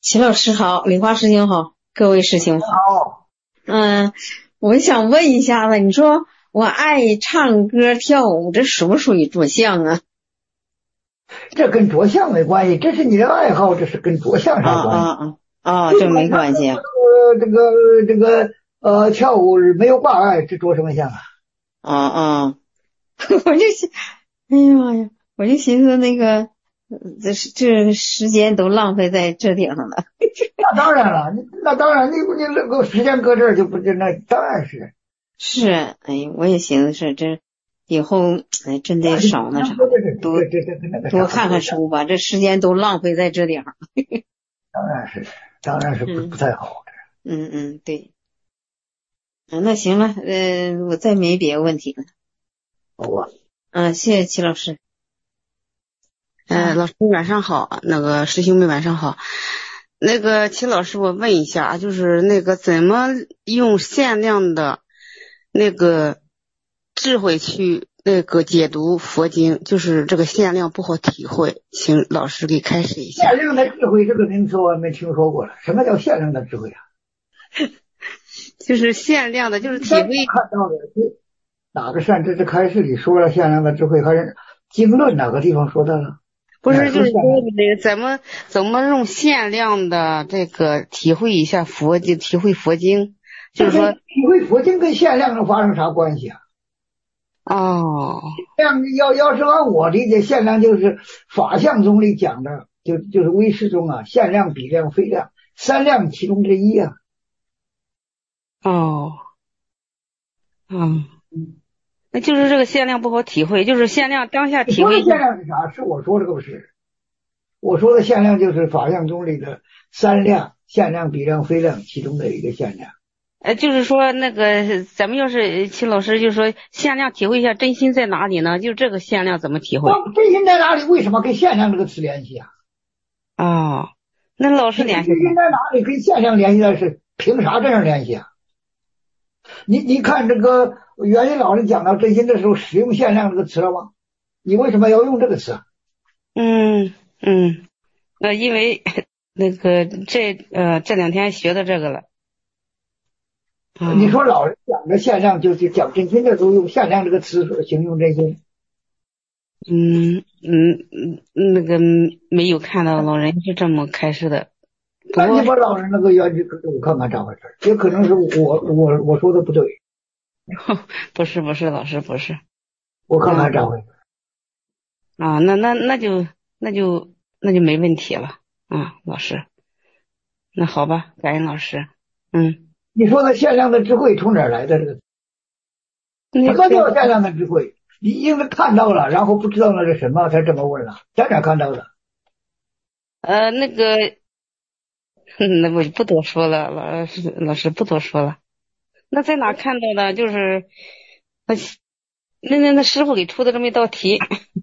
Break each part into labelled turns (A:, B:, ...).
A: 齐老师好，李花师兄好，各位师兄好。
B: 好，
A: 我想问一下子，你说我爱唱歌跳舞，这属不属于着相啊？
B: 这跟着相没关系，这是你的爱好，这是跟着相啥关系？
A: 这没关系啊。
B: 跳舞没有挂碍，这着什么相啊？
A: 我就想，哎呀妈呀，我就寻思那个，这时间都浪费在这顶上了。
B: 那当然了，那当然，你那个时间搁这儿就不，那当然是。
A: 是，哎，我也寻思是这，以后真得少那啥，多看看书吧，这时间都浪费在这顶上。
B: 当然是不太好
A: 的。对。那行了，我再没别的问题了。
B: 好啊。
A: 谢谢齐老师。
C: 老师晚上好，那个师兄们晚上好。那个齐老师，我问一下，就是那个怎么用限量的那个智慧去那个解读佛经，就是这个限量不好体会，请老师给开示一下。
B: 限量的智慧这个名词我没听说过了，什么叫限量的智慧啊？
C: 就是限量的，就是体会
B: 看到的哪个善知识开示里说了限量的智慧，还是经论哪个地方说的了？
C: 不是，就是说那个怎么用限量的这个体会一下佛经，体会佛经，就是说
B: 体会佛经跟限量能发生啥关系啊？要是按我理解，限量就是法相宗里讲的，就是唯识中啊，限量、比量、非量三量其中之一啊。
C: 那就是这个限量不好体会，就是限量当下体会。
B: 你说的限量是啥？是我说的不是？我说的限量就是法相宗里的三量：限量、比量、非量其中的一个限量。
C: 就是说那个咱们要是齐老师就说限量体会一下真心在哪里呢？就这个限量怎么体会？
B: 真心在哪里？为什么跟限量这个词联系啊？
C: 那老师联系
B: 真心在哪里跟限量联系的是凭啥这样联系啊？你看这个元音老师讲到真心的时候使用限量这个词了吗？你为什么要用这个词？
C: 因为那个这两天学的这个了。
B: 你说老人讲的限量，就是讲真心的时候用限量这个词形容真心。
C: 那个没有看到老人是这么开示的。
B: 那你把老人那个原句给我看看咋回事？也可能是我说的不对。
C: 不是老师不是。
B: 我看看咋回事。
C: 那就没问题了老师。那好吧，感恩老师。
B: 你说的限量的智慧从哪儿来的？这个什么叫限量的智慧？你应该看到了，然后不知道那是什么才这么问了，在哪看到的？
C: 那我就不多说了，老师不多说了。那在哪看到的？就是那师傅给出的这么一道题。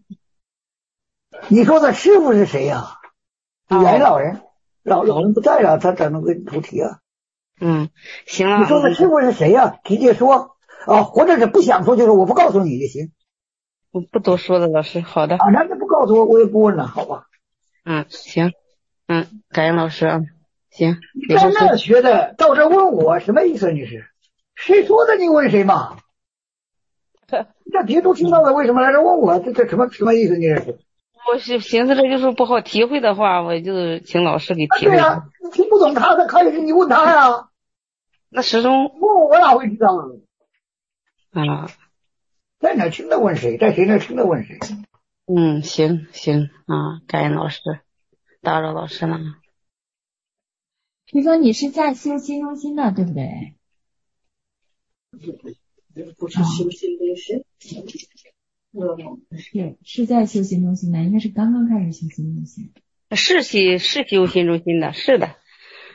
B: 你说的师傅是谁呀？元老人，老人不在了，他怎么给你出题啊？
C: 行了。
B: 你说的师傅是谁呀？直接说或者是不想说，就是我不告诉你就行。
C: 我不多说了，老师，好的。
B: 那就不告诉我，我也不问了，好吧？
C: 行。感恩老师啊。行。
B: 在那学的，到这问我什么意思？你是谁说的？你问谁嘛？这题都听到了，为什么来这问我？这什么意思？你是？
C: 我是寻思这就是不好体会的话，我就请老师给体会。
B: 对呀，你听不懂他的开始你问他呀。
C: 那始终
B: 问我哪会知道？在哪听的问谁？在谁那听的问谁？
C: 行感恩老师，打扰老师了。
D: 师兄，你是在修心中心的，对不对？
A: 不是修心中心。
D: 是在修心中心的，应该是刚刚开始修心中心。
C: 是修心中心的，是的，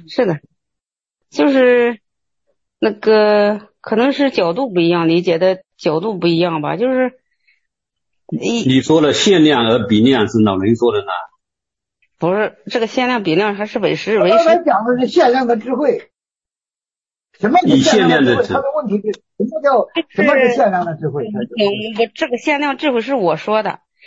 C: 就是那个可能是角度不一样，理解的角度不一样吧，就是
E: 你说的限量和比量是老人说的呢？
C: 不是，这个限量比量还是唯识。
B: 刚才讲的是限量的智慧。什么是限量的智慧？他的问题是什么是限量的智慧？
C: 这个限量智慧是我说的，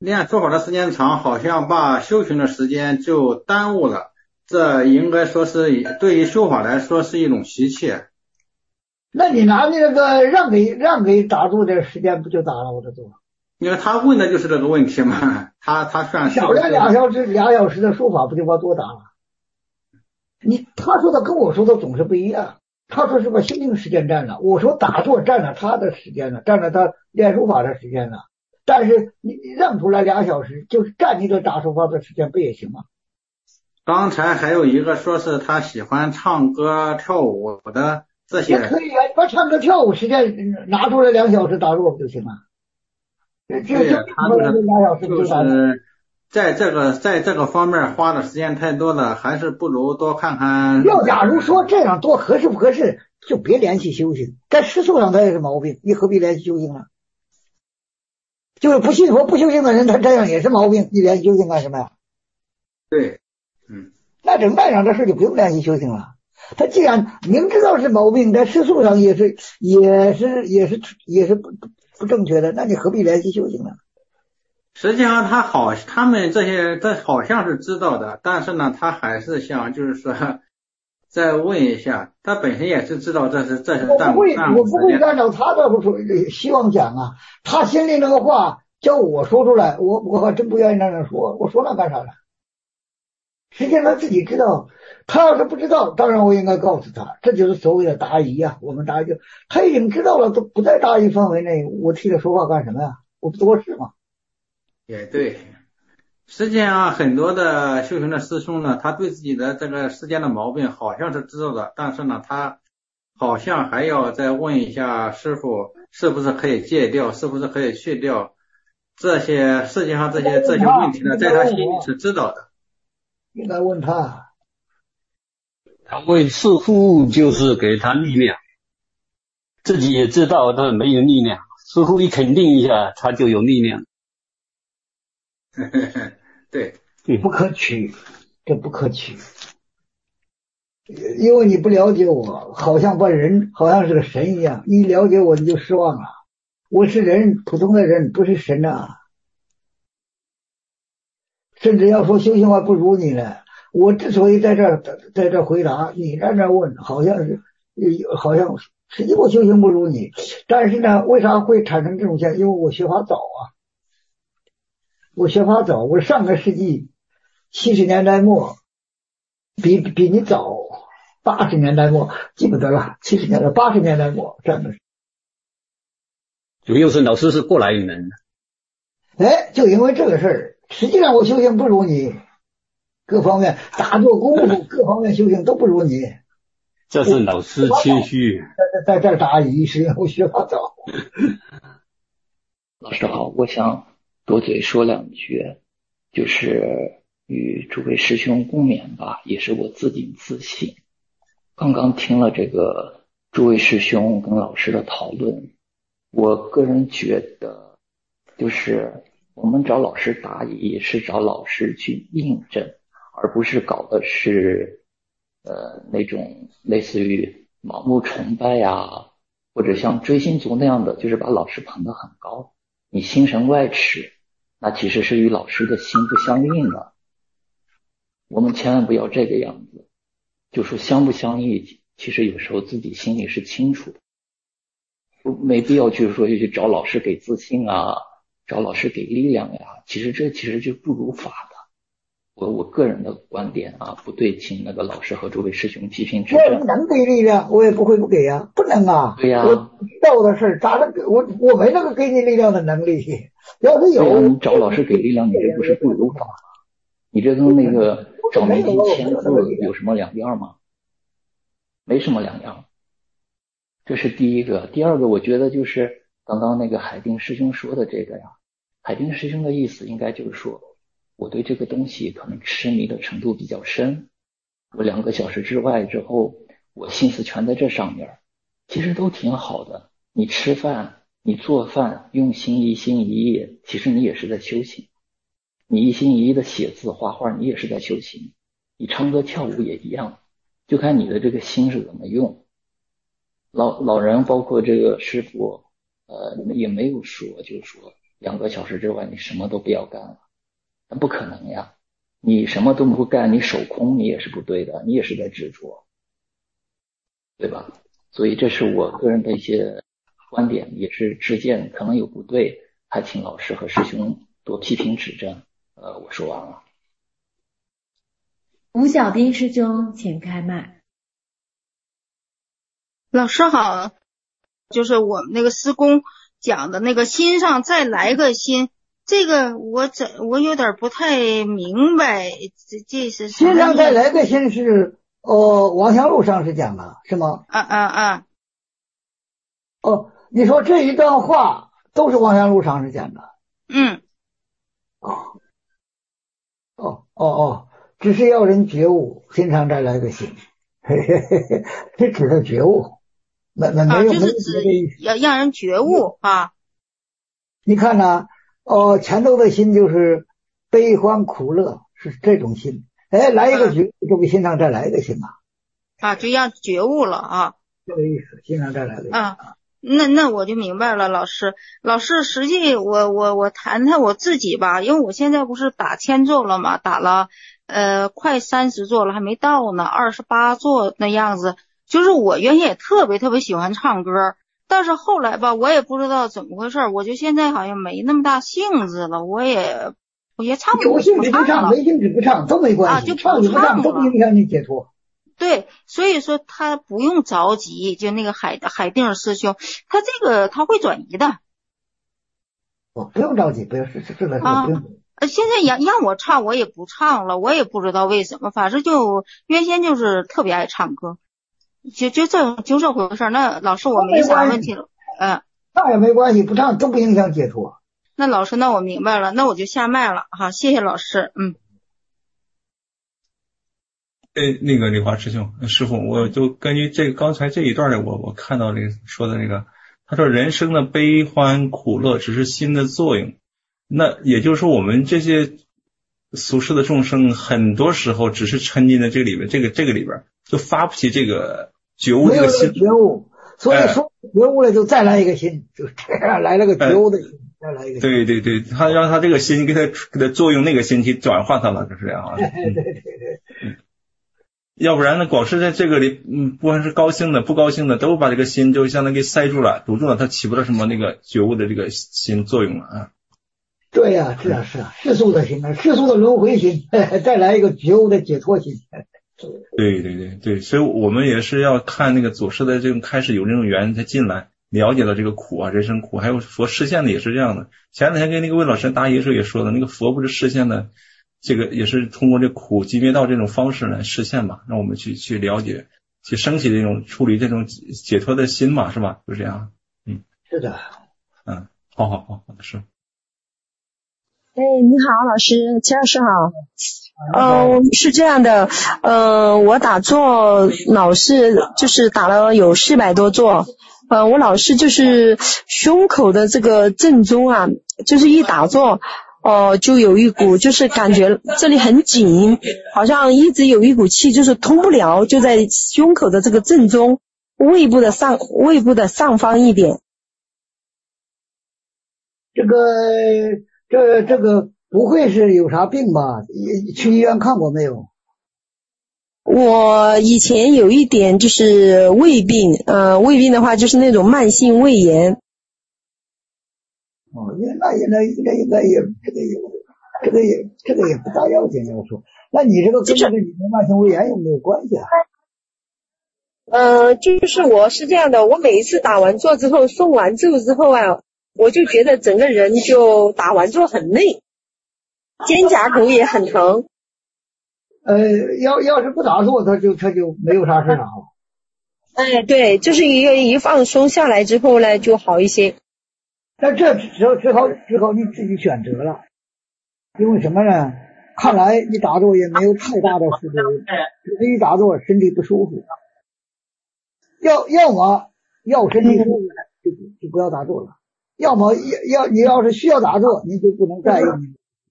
F: 练说法的时间长，好像把修行的时间就耽误了，这应该说是对于修法来说是一种习气。
B: 那你拿那个让给打坐的时间不就打了我的坐？
F: 因为他问的就是这个问题嘛，他算
B: 少练2小时的说法不就把多打了？他说的跟我说的总是不一样。他说是把修行时间占了，我说打坐占了他的时间了，占了他练书法的时间了。但是你让出来2小时，就是占你的打书法的时间不也行吗？
F: 刚才还有一个说是他喜欢唱歌跳舞的这些，
B: 也可以啊，把唱歌跳舞时间拿出来2小时打坐不就行了？
F: 对，他就是在这个方面花的时间太多了，还是不如多看看。
B: 要假如说这样多合适不合适，就别联系修行。在世俗上他也是毛病，你何必联系修行呢？就是不信佛不修行的人，他这样也是毛病，你联系修行干什么呀？
F: 对，
B: 那整那样的事就不用联系修行了。他既然明知道是毛病，在世俗上也是不正确的，那你何必联系修行呢？
F: 实际上他们这好像是知道的，但是呢，他还是想就是说再问一下，他本身也是知道这是耽误
B: 我不会按照他的希望讲啊，他心里那个话叫我说出来，我还真不愿意那样说，我说那干啥呢？实际上他自己知道，他要是不知道，当然我应该告诉他，这就是所谓的答疑啊。我们答疑，他已经知道了，都不在答疑范围内，我替他说话干什么呀？我不多事吗？
F: 也对，实际上很多的修行的师兄呢，他对自己的这个世间的毛病好像是知道的，但是呢，他好像还要再问一下师傅，是不是可以戒掉，是不是可以去掉这些。实际上这些问题呢，在他心里是知道的。
B: 应该问他，
E: 他问师父就是给他力量，自己也知道他没有力量，师父一肯定一下，他就有力量。
F: 对，
B: 不可取，这不可取，因为你不了解我，好像是个神一样，你了解我你就失望了。我是人，普通的人，不是神啊。甚至要说修行还不如你呢。我之所以在这回答，你在那问，好像实际我修行不如你，但是呢，为啥会产生这种现象？因为我学法早啊。我上个世纪70年代末，比你早80年代末，记不得了，70年代80年代末这样的。
E: 主要是老师是过来人，
B: 就因为这个事儿，实际上我修行不如你，各方面打坐功夫各方面修行都不如你。
E: 这是老师谦虚，
B: 在这答疑，是因为我学法早。
G: 老师好，我想多嘴说2句，就是与诸位师兄共勉吧，也是我自己自省。刚刚听了这个诸位师兄跟老师的讨论，我个人觉得，就是我们找老师答疑是找老师去印证，而不是搞的是那种类似于盲目崇拜呀，或者像追星族那样的，就是把老师捧得很高，你心神外驰，那其实是与老师的心不相应的。我们千万不要这个样子，就说相不相应，其实有时候自己心里是清楚的，没必要就是说去找老师给自信啊，找老师给力量呀，其实就不如法的。我个人的观点啊，不对，请那个老师和诸位师兄批评指正。
B: 我能给力量，我也不会不给啊，不能啊。
G: 对呀，
B: 我知道的事咋能给我没那个给你力量的能力。要是有，
G: 你找老师给力量，你这不是不如法？你这跟那个找明星签字有什么两样吗？没什么两样。这是第一个。第二个，我觉得就是刚刚那个海丁师兄说的这个呀，海丁师兄的意思应该就是说，我对这个东西可能痴迷的程度比较深，我2个小时之外之后，我心思全在这上面，其实都挺好的。你吃饭，你做饭，用心一心一意，其实你也是在修行。你一心一意的写字画画，你也是在修行。你唱歌跳舞也一样，就看你的这个心是怎么用。老人包括这个师傅，也没有说就是说 2个小时之外你什么都不要干了，那不可能呀。你什么都不干，你守空你也是不对的，你也是在执着，对吧？所以这是我个人的一些观点，也是知见，可能有不对，还请老师和师兄多批评指正。我说完了。
H: 吴小丁师兄请开麦。
I: 老师好，就是我们那个师公讲的那个心上再来个心，这个我有点不太明白，这是什么意思？
B: 心上再来个心是王祥路上是讲的是吗？你说这一段话都是王祥路上是讲的。只是要人觉悟，心上再来个心，这指的觉悟，没有
I: 就是指要让人觉悟啊。
B: 你看呢？前头的心就是悲欢苦乐，是这种心。来一个觉悟，就给心上再来一个心嘛。
I: 就让觉悟了啊。
B: 这个意思，心上再来个心。
I: 那我就明白了，老师，实际我谈谈我自己吧，因为我现在不是打1000座了嘛，打了快30座了，还没到呢，28座那样子。就是我原先也特别喜欢唱歌，但是后来吧，我也不知道怎么回事，我就现在好像没那么大兴致了，我也唱不
B: 有兴致不唱，没兴致不唱都没关系，
I: 就不唱了，
B: 都不影响你解脱。
I: 对，所以说他不用着急，就那个海定师兄，他会转移的。
B: 不用着急，不用是这个不用。
I: 现在让我唱，我也不唱了，我也不知道为什么，反正就原先就是特别爱唱歌，就这回事。那老师我没啥问题了，
B: 那也没关系，不唱都不影响解脱。
I: 那老师，那我明白了，那我就下麦了，好，谢谢老师，
J: 那个李华师兄，师傅，我就根据刚才这一段的，我看到这个说的那个，他说人生的悲欢苦乐只是心的作用，那也就是说我们这些俗世的众生，很多时候只是沉浸在这个里边，这个里边就发不起这个觉悟这个心，
B: 觉悟，所以说觉悟了就再来一个心，就这样来了个觉悟的心。再来一个心。
J: 对，他让他这个心给他作用，那个心去转化他了，就是这样啊。
B: 对。
J: 要不然呢，光是在这个里，不管是高兴的、不高兴的，都把这个心就相当于给塞住了、堵住了，它起不到什么那个觉悟的这个心作用了啊。
B: 对呀，是啊，世俗的心啊，世俗的轮回心，再来一个觉悟的解脱心。
J: 对，所以我们也是要看那个祖师的这种开始有这种缘才进来，了解了这个苦啊，人生苦，还有佛示现的也是这样的。前两天跟那个魏老师答疑时候也说的，那个佛不是示现的。这个也是通过这苦集灭道这种方式来实现嘛，让我们去了解，去升起这种处理这种解脱的心嘛，是吧？就这样。
B: 是的。
J: 好的是。
K: 你好，老师，齐老师好。是这样的，我打坐老是就是打了有400多座，我老是就是胸口的这个正中啊，就是一打坐。就有一股就是感觉这里很紧，好像一直有一股气就是通不了，就在胸口的这个正中，胃部的上方一点。
B: 这个不会是有啥病吧？去医院看过没有？
K: 我以前有一点就是胃病，胃病的话就是那种慢性胃炎。
B: 那应该也这个也不大要紧，要说。那你这个跟这个你的慢性胃炎有没有关系啊？
K: 就是我是这样的，我每一次打完坐之后，诵完咒之后啊，我就觉得整个人就打完坐很累，肩胛骨也很疼。
B: 要是不打坐，他就没有啥事了。
K: 对，就是一放松下来之后呢，就好一些。
B: 那这只好你自己选择了，因为什么呢？看来你打坐也没有太大的副作用，只是一打坐身体不舒服。要么身体舒服就不要打坐了，要么你要是需要打坐，你就不能再用。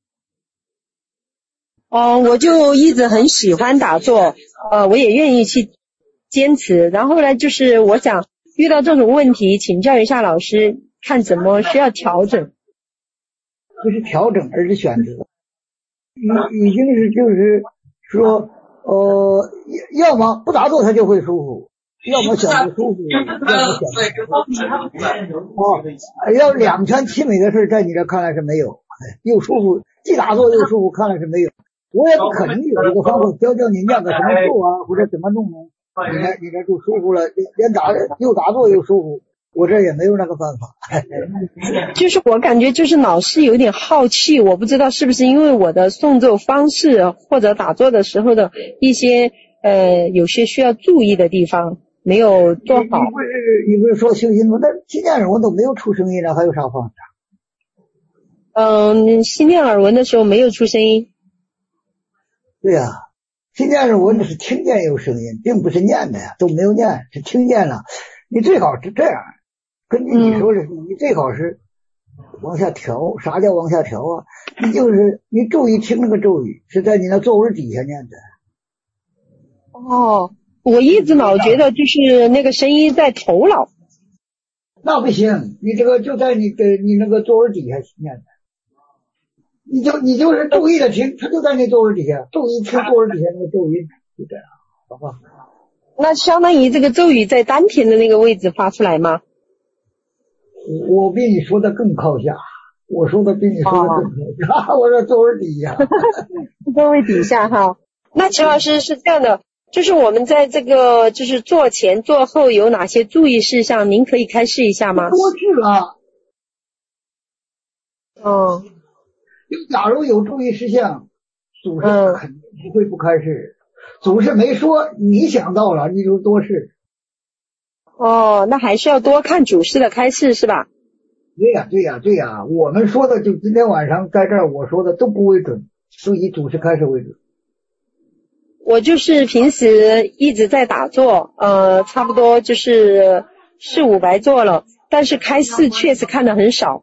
K: 我就一直很喜欢打坐，我也愿意去坚持。然后呢，就是我想遇到这种问题，请教一下老师。看怎么需要调整。
B: 不是调整，而是选择。已经是就是说，要么不打坐他就会舒服，要么选择舒服，要么选择要两全其美的事在你这看来是没有，又舒服，既打坐又舒服，看来是没有。我也不可能有一个方法教你念个什么咒啊，或者怎么弄呢？你这就舒服了，连又打坐又舒服。我这也没有那个办法。
K: 就是我感觉就是老是有点好奇，我不知道是不是因为我的诵咒方式或者打坐的时候的一些有些需要注意的地方没有做好。
B: 你不是说修心吗？那心念耳闻都没有出声音了，还有啥方法？
K: 心念耳闻的时候没有出声音。
B: 对呀，心念耳闻的是听见有声音，并不是念的呀，都没有念，是听见了。你最好是这样，根据你说的，你最好是往下调。啥叫往下调啊？你就是你注意听那个咒语是在你那座位底下念的。
K: 哦，我一直老觉得就是那个声音在头脑。
B: 那不行，你这个就在你那个座位底下念的。你就是注意的听，它就在那座位底下，注意听座位底下那个咒语，就这样，好吧？
K: 那相当于这个咒语在丹田的那个位置发出来吗？
B: 我比你说的更靠下，我说的比你说的更靠下，我说座位底下。
K: 座位底下哈。那齐老师是这样的，就是我们在这个就是做前做后有哪些注意事项，您可以开示一下吗？
B: 多治了。假如有注意事项，祖师肯定不会不开示。祖师没说，你想到了，你就多试。
K: 那还是要多看祖师的开示是吧？
B: 对呀，我们说的就今天晚上在这儿我说的都不为准，都以祖师开示为准。
K: 我就是平时一直在打坐，差不多就是400-500坐了，但是开示确实看的很少。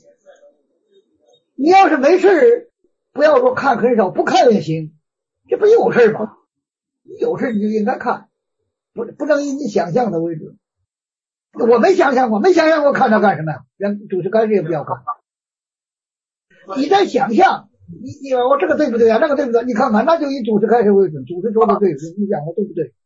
B: 你要是没事，不要说看很少，不看也行，这不有事吗？有事你就应该看，不能以你想象的为准。我没想象过看它干什么呀？连主持开示也不要看。你在想象，你我这个对不对啊？那个对不对？你看看，那就以主持开示为准，主持说的对，你讲的对不对？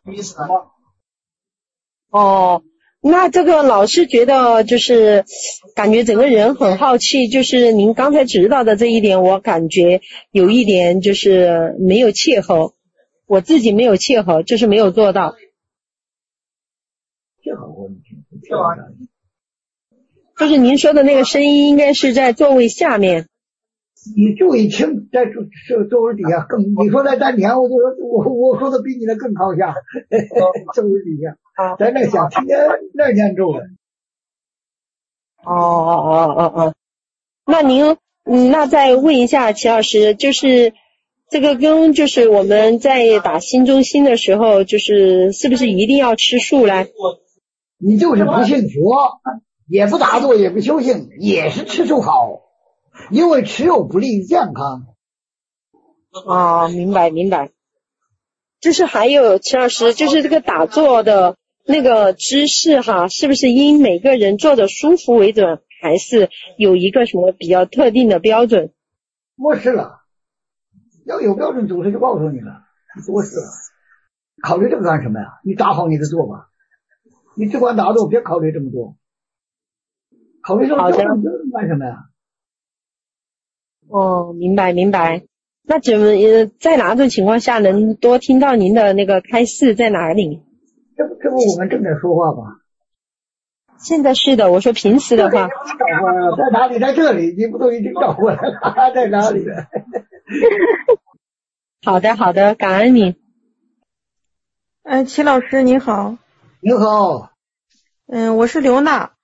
K: 那这个老师觉得就是感觉整个人很好奇，就是您刚才指导的这一点，我感觉有一点就是没有切合，我自己没有切合，就是没有做到。就是您说的那个声音应该是在座位下面。
B: 你注意听，在座位底下更，你说在丹田，我就说我说的比你的更靠下，座位底下，在那想听见那念咒的。
K: 那您那再问一下齐老师，就是这个跟就是我们在打心中心的时候，就是是不是一定要吃素来？
B: 你就是不信佛，也不打坐，也不修行，也是吃素好。因为吃肉不利于健康。
K: 明白。就是还有齐老师，就是这个打坐的那个姿势哈，是不是因每个人坐着舒服为准，还是有一个什么比较特定的标准？
B: 多试了，要有标准，祖师就告诉你了。多试了，考虑这个干什么呀？你打好你的坐吧，你只管打坐，别考虑这么多。考虑这个标准干什么呀？
K: 明白。那怎么在哪种情况下能多听到您的那个开示在哪里？
B: 这不我们正在说话吗？
K: 现在是的，我说平时的话。
B: 在哪里？在这里，你不都已经找过来了？在哪里了？
K: 好的，感恩你。
L: 齐老师你好。
B: 你好。
L: 我是刘娜。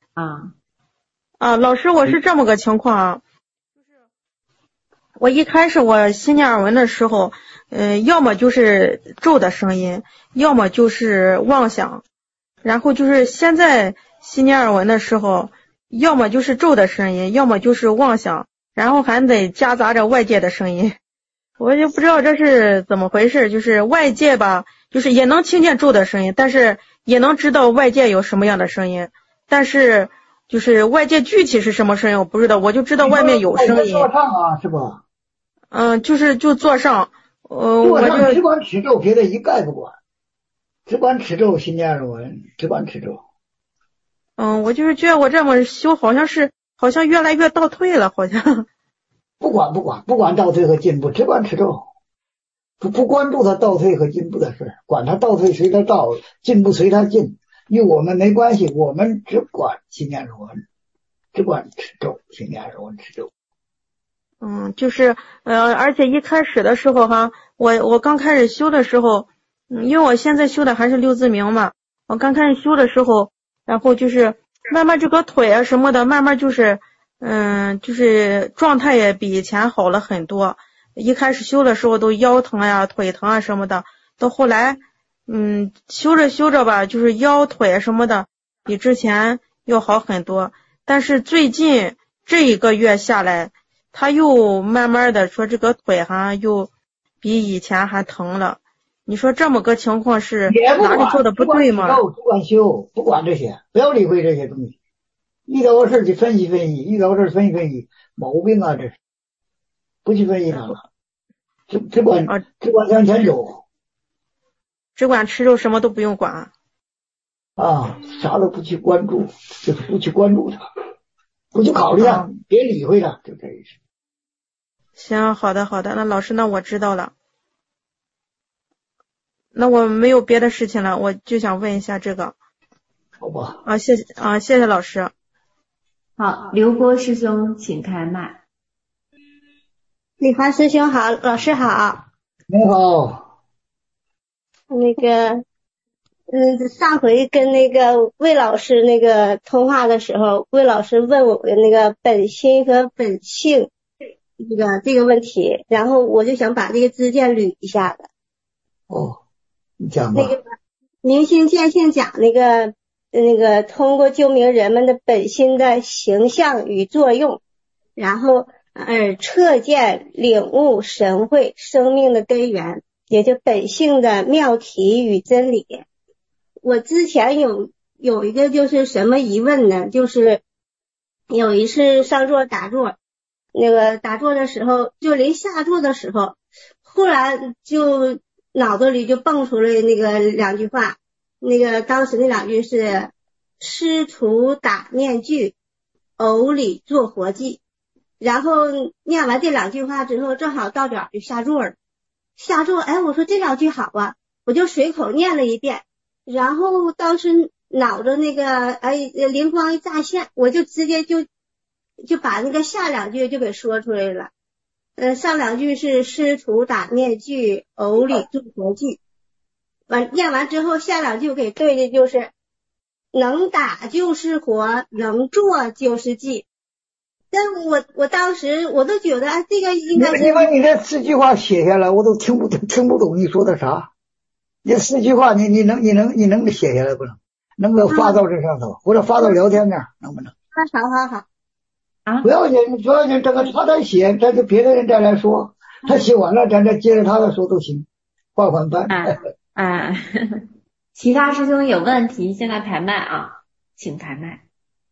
L: 老师，我是这么个情况啊。我一开始我心念耳闻的时候，要么就是咒的声音，要么就是妄想，然后就是现在心念耳闻的时候，要么就是咒的声音，要么就是妄想，然后还得夹杂着外界的声音，我就不知道这是怎么回事。就是外界吧，就是也能听见咒的声音，但是也能知道外界有什么样的声音，但是就是外界具体是什么声音我不知道，我就知道外面有声音。
B: 坐上啊，是吧？
L: 就坐上，
B: 坐上只管持咒，别的一概不管，只管持咒，心念入文，只管持咒。
L: 我就是觉得我这么修，好像越来越倒退了，好像。
B: 不管倒退和进步，只管持咒，不关注他倒退和进步的事，管他倒退随他倒，进步随他进，与我们没关系，我们只管心念入文，只管持咒，心念入文持咒。
L: 就是而且一开始的时候哈，我刚开始修的时候，因为我现在修的还是六字明嘛，我刚开始修的时候，然后就是慢慢这个腿啊什么的，慢慢就是状态也比以前好了很多。一开始修的时候都腰疼呀、腿疼啊什么的，到后来修着吧，就是腰腿什么的比之前要好很多。但是最近这一个月下来，他又慢慢的说这个腿哈又比以前还疼了。你说这么个情况是哪里做的不对吗？
B: 不管修，不管这些，不要理会这些东西。遇到个事就分析分析，遇到个事分析分析毛病啊，这是不去分析它了，只管向前走，
L: 只管吃肉，什么都不用管
B: 啊，啥都不去关注，就是不去关注它，不去考虑它，别理会它，就这意思。
L: 行，好的，那老师，那我知道了。那我没有别的事情了，我就想问一下这个。
B: 好吧。
L: 谢谢老师。
D: 好，刘波师兄请开麦。
M: 李华师兄好，老师好。
B: 你好。
M: 上回跟那个魏老师那个通话的时候，魏老师问我的那个本心和本性这个问题，然后我就想把这个知见捋一下子。
B: 你讲吧。
M: 明心见性讲那个通过究明人们的本心的形象与作用，然后彻见领悟神慧生命的根源，也就本性的妙体与真理。我之前有一个就是什么疑问呢，就是有一次上座打坐，打坐的时候，就临下座的时候，忽然就脑子里就蹦出来两句话，当时那两句是师徒打面具，偶里做活计。然后念完这两句话之后，正好到点就下座了。下座，我说这两句好啊，我就随口念了一遍。然后当时脑子灵光一乍现，我就直接就把下两句就给说出来了。上两句是师徒打面具，偶里做活计。念完之后，下两句给对的就是能打就是活，能做就是技。但我当时我都觉得这个应该是。
B: 你把你这4句话写下来，我都听不懂你说的啥。这4句话你能写下来不能？能够发到这上头，或者发到聊天那儿，能不能？
M: 好。
B: 不要紧，这个他再写，咱就别的人再来说，他写完了，咱再接着他的说都行，换班。
D: 其他师兄有问题，现在排麦啊，请排麦。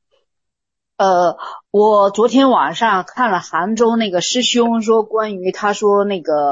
N: 我昨天晚上看了杭州那个师兄说，关于他说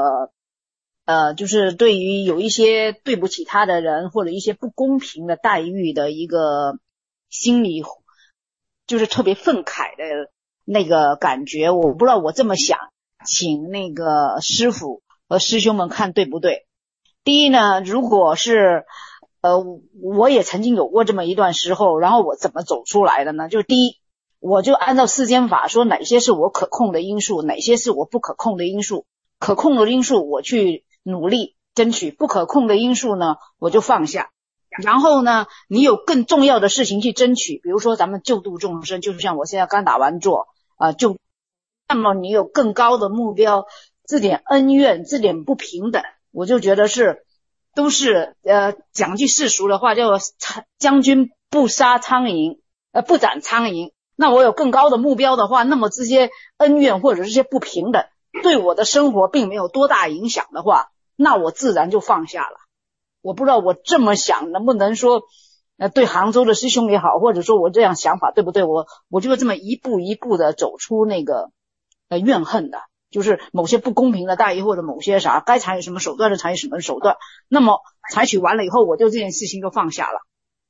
N: 就是对于有一些对不起他的人或者一些不公平的待遇的一个心理，就是特别愤慨的那个感觉。我不知道我这么想，请那个师父和师兄们看对不对。第一呢，如果是我也曾经有过这么一段时候，然后我怎么走出来的呢？就第一，我就按照世间法说哪些是我可控的因素，哪些是我不可控的因素。可控的因素我去努力争取，不可控的因素呢我就放下。然后呢，你有更重要的事情去争取，比如说咱们救度众生，就是像我现在刚打完坐那么你有更高的目标，这点恩怨，这点不平等，我就觉得都是讲句世俗的话叫将军不杀苍蝇，不斩苍蝇。那我有更高的目标的话，那么这些恩怨或者这些不平等对我的生活并没有多大影响的话，那我自然就放下了。我不知道我这么想能不能说对杭州的师兄也好，或者说我这样想法对不对，我就这么一步一步的走出那个怨恨的，就是某些不公平的待遇或者某些啥该采取什么手段就采取什么手段，那么采取完了以后，我就这件事情就放下了。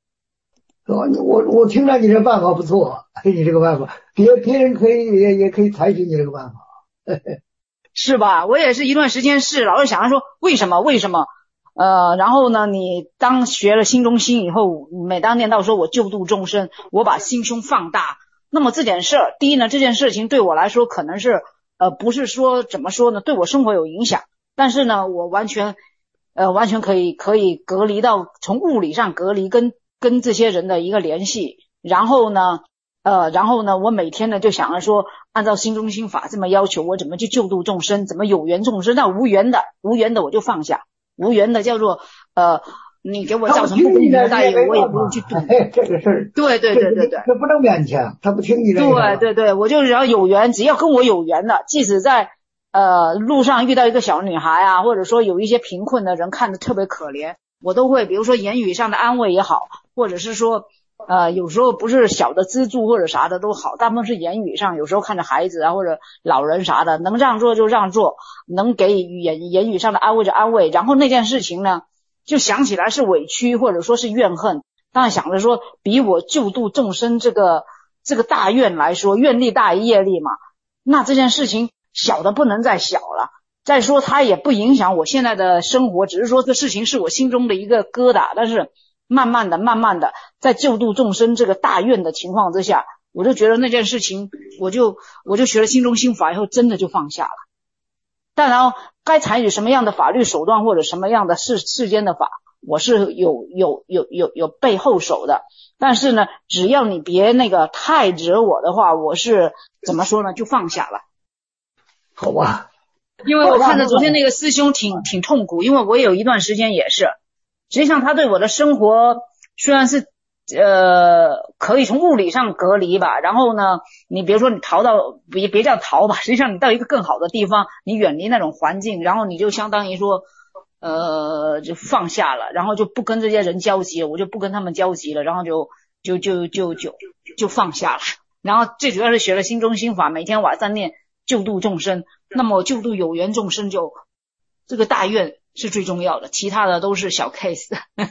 B: 我听着你这办法不错，你这个办法，别人可以也可以采取你这个办法，
N: 是吧？我也是一段时间是老是想着说为什么，然后呢，你当学了心中心以后，每当念到说我救度众生，我把心胸放大，那么这件事儿，第一呢，这件事情对我来说可能是不是说怎么说呢，对我生活有影响，但是呢，我完全可以隔离到从物理上隔离跟这些人的一个联系，然后呢，我每天呢就想着说，按照心中心法这么要求，我怎么去救度众生，怎么有缘众生，那无缘的我就放下，无缘的叫做你给我造成不公平的待遇，我也不用去度。
B: 这个事儿，
N: 对，
B: 这不能勉强，他不听你的。
N: 对，我就只要有缘，只要跟我有缘的，即使在路上遇到一个小女孩啊，或者说有一些贫困的人看着特别可怜，我都会比如说言语上的安慰也好，或者是说有时候不是小的资助或者啥的都好，大部分是言语上，有时候看着孩子啊或者老人啥的，能让座就让座，能给言语上的安慰就安慰，然后那件事情呢就想起来是委屈或者说是怨恨，但想着说比我救度众生这个大愿来说，愿力大于业力嘛，那这件事情小的不能再小了，再说它也不影响我现在的生活，只是说这事情是我心中的一个疙瘩，但是慢慢的在救度众生这个大愿的情况之下，我就觉得那件事情我就学了心中心法以后真的就放下了。当然该采取什么样的法律手段或者什么样的世间的法，我是有背后手的，但是呢只要你别那个太惹我的话，我是怎么说呢就放下了。
B: 好吧，
N: 因为我看着昨天那个师兄挺痛苦，因为我有一段时间也是，实际上他对我的生活虽然是可以从物理上隔离吧，然后呢你比如说你逃到别叫逃吧，实际上你到一个更好的地方，你远离那种环境，然后你就相当于说就放下了，然后就不跟这些人交集了，我就不跟他们交集了，然后就放下了。然后最主要是学了心中心法，每天晚上念救度众生，那么救度有缘众生就这个大愿是最重要的，其他的都是小 case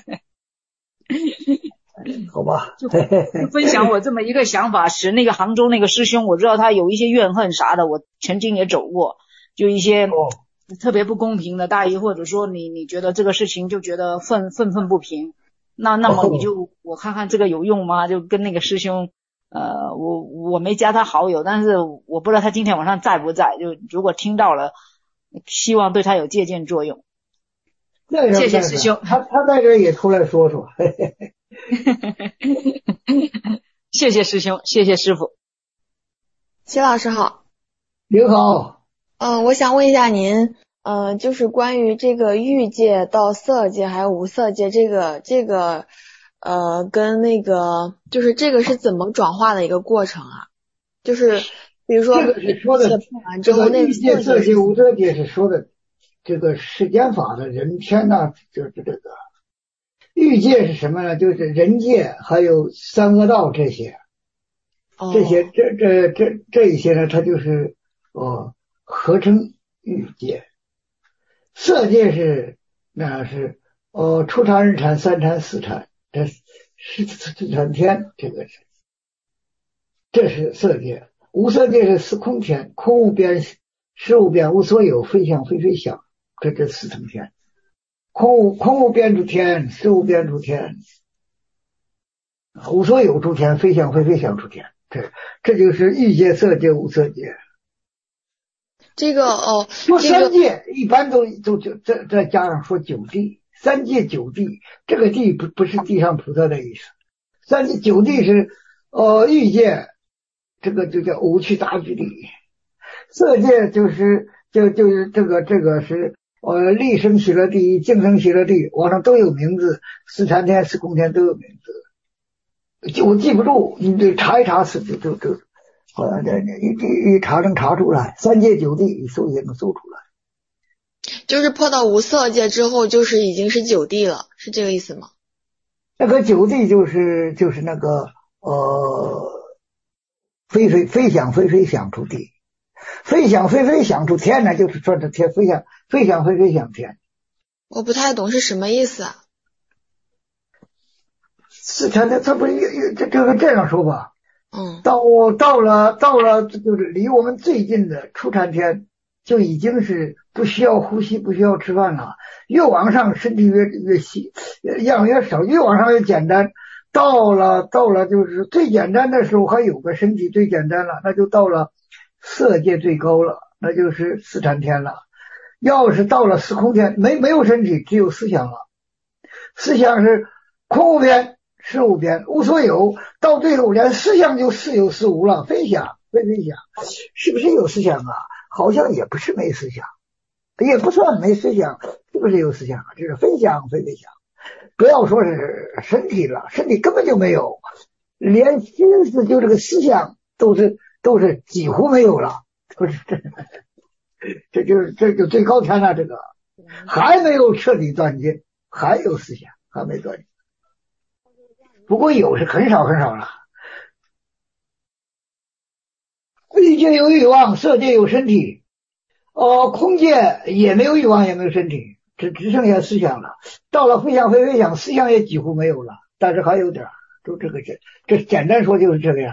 B: 好吧，
N: 就分享我这么一个想法，使那个杭州那个师兄，我知道他有一些怨恨啥的，我曾经也走过，就一些特别不公平的待遇，或者说你觉得这个事情就觉得愤不平，那么你就我看看这个有用吗？就跟那个师兄我没加他好友，但是我不知道他今天晚上在不在，就如果听到了，希望对他有借鉴作用。谢谢师兄，
B: 他在这也出来说说。
N: 谢谢师兄，谢谢师父。
O: 齐老师好。
B: 您好。
O: 我想问一下您，就是关于这个欲界到色界还有无色界这个跟那个就是这个是怎么转化的一个过程啊？就是比如说
B: 说的
O: 这个
B: 欲界、色界、无色界是说的这个世间法的人天呐，就是这个欲界是什么呢？就是人界还有三恶道这些，这些这一些呢，它就是合称欲界。色界是初禅、日禅、三禅、四禅，这四禅天，这是色界。无色界是四空天，空无边、实无边、无所有、非相非非相，这四层天。空无边诸天，实无边诸天，无所有诸天，非相非非相诸天，这就是欲界、色界、无色界。
O: 这个
B: 说三界一般都再加上说九地，三界九地，这个地不是地上菩萨的意思，三界九地是欲界，这个就叫五趣大具地，色界就是这个是立生喜乐地、净生喜乐地，网上都有名字，四禅天、四空天都有名字，我记不住，你得查一查，一查能查出来，三界九地一搜也能搜出来。
O: 就是破到无色界之后，就是已经是九地了，是这个意思吗？
B: 那个九地就是那个飞翔出地，飞翔出天呢，就是说这天飞翔翔天。
O: 我不太懂是什么意思啊？
B: 是他不是这样说吧？到了，就是离我们最近的出产天，就已经是不需要呼吸，不需要吃饭了。越往上身体越细，样越少，越往上越简单。到了就是最简单的时候还有个身体最简单了，那就到了色界最高了，那就是四禅天了。要是到了四空天，没有身体，只有思想了。思想是空无边，实无边，无所有，到最后连思想就似有似无了。飞翔，是不是有思想啊？好像也不是没思想，也不算没思想，是不是有思想啊？这是飞翔。不要说是身体了，身体根本就没有，连心思就这个思想都是几乎没有了，不是这就最高天了。这个还没有彻底断尽，还有思想还没断尽，不过有是很少了。欲界有欲望，色界有身体，空界也没有欲望，也没有身体，只剩下思想了。到了飞翔，思想也几乎没有了，但是还有点，就这简单说就是这个样。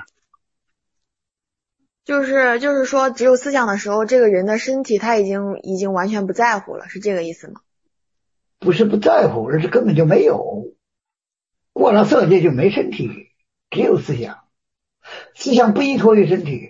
O: 就是说，只有思想的时候，这个人的身体他已经完全不在乎了，是这个意思吗？
B: 不是不在乎，而是根本就没有。过了色界就没身体，只有思想，思想不依托于身体。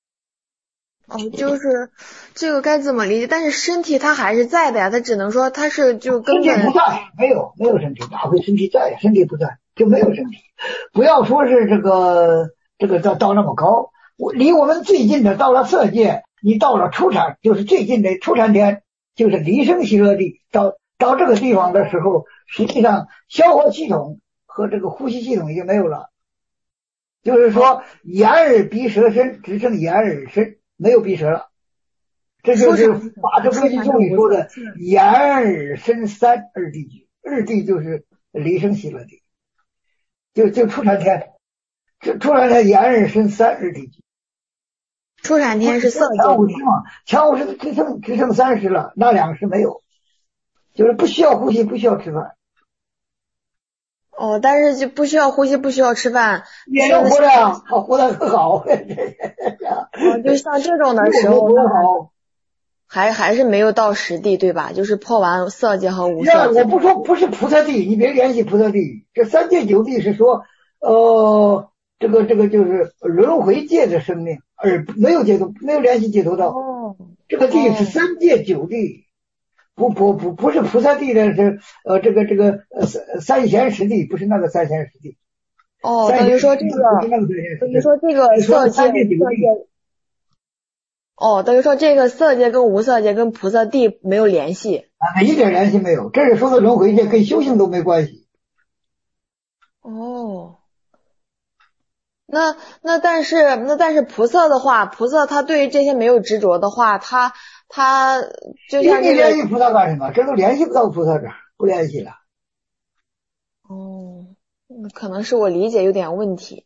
O: 就是这个该怎么理解？但是身体它还是在的呀，它只能说它是就根本
B: 身体不在，没有身体，哪会身体在？身体不在就没有身体。不要说是这个到那么高，离我们最近的到了色界，你到了初产，就是最近的初产天，就是离生喜乐地。到这个地方的时候，实际上消化系统和这个呼吸系统已经没有了，就是说眼耳鼻舌身只剩眼耳身，没有鼻舌了。这就是法治规矩中里说的眼耳身三二地局，二地就是离生喜乐地，就初产天，初产天眼耳身三二地局。
O: 初产天是色界
B: 强五十嘛，强五十只剩30了，那两个是没有，就是不需要呼吸，不需要吃饭。
O: 但是就不需要呼吸，不需要吃饭，
B: 也能活着，活得很好。
O: 就像这种的时候，还是没有到实地，对吧？就是破完色界和无色界。
B: 我不说不是菩萨地，你别联系菩萨地，这三界九地是说，这个就是轮回界的生命，而没有解脱，没有联系解脱道。这个地是三界九地。不是菩萨地的，是这个三贤十地，不是那个三贤十地。
O: 等于说这个色界，等于说这个色界跟无色界跟菩萨地没有联系
B: 啊，一点联系没有。这是说的轮回界，跟修行都没关系。
O: 那但是菩萨的话，菩萨他对于这些没有执着的话，他就像
B: 你联系菩萨干什么？这都联系不到菩萨这儿，不联系了。
O: 可能是我理解有点问题。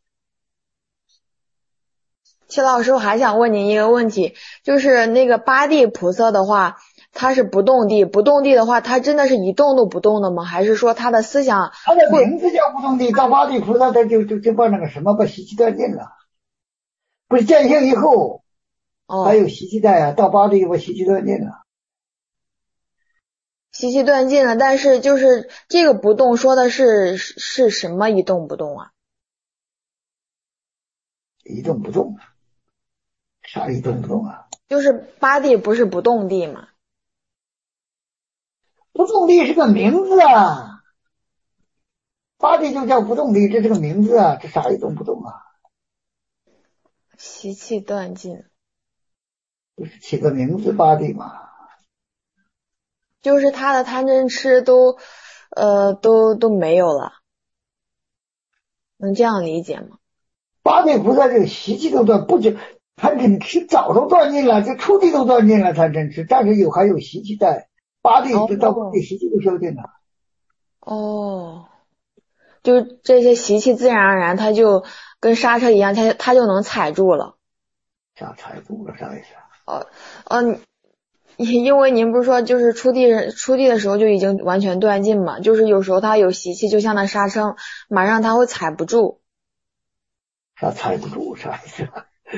O: 齐老师，我还想问您一个问题，就是那个八地菩萨的话，他是不动地，不动地的话，他真的是一动都不动的吗？还是说他的思想？
B: 他的名字叫不动地，到八地菩萨他就把那个什么把习气断尽了，不是见性以后，还有习气在啊，到八地把习气断尽了。
O: 习气断尽了，但是就是这个不动说的是什么一动不动啊？
B: 一动不动，啥一动不动啊？
O: 就是八地不是不动地吗？
B: 不动地是个名字啊，八地就叫不动地，这是个名字啊，这啥一动不动啊？
O: 习气断尽，
B: 不是起个名字八地吗？
O: 就是他的贪嗔痴都没有了，能这样理解吗？
B: 八地菩萨这个习气都断，不止贪嗔痴早都断尽了，这初地都断尽了贪嗔痴，但是还有习气在。八地到八地习气都消尽了。
O: 就这些习气自然而然它就跟刹车一样，它就能踩住了。
B: 啥踩住了？啥意思？
O: 因为您不是说就是出地的时候就已经完全断尽嘛，就是有时候它有习气，就像那刹车，马上它会踩不住。
B: 啥踩不住？啥意思？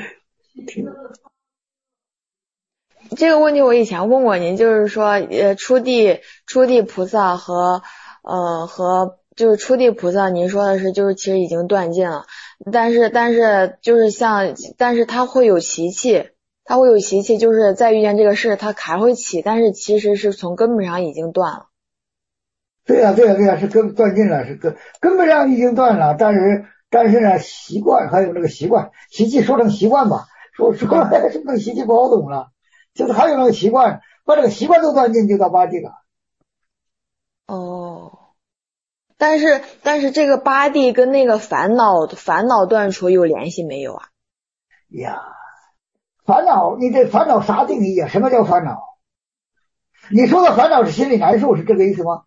O: 这个问题我以前问过您，就是说出地菩萨和就是出地菩萨，您说的是就是其实已经断尽了，但是就是但是他会有习气，就是在遇见这个事他还会起，但是其实是从根本上已经断了。
B: 对呀，是断尽了，是根本上已经断了，但是呢，习惯还有那个习惯，习气说成习惯吧，说那个习气不好懂了，就是还有那个习惯，把这个习惯都断尽就到八地了。
O: 但是这个八地跟那个烦恼断除有联系没有啊？
B: 呀，烦恼，你这烦恼啥定义啊？什么叫烦恼？你说的烦恼是心里难受，是这个意思吗？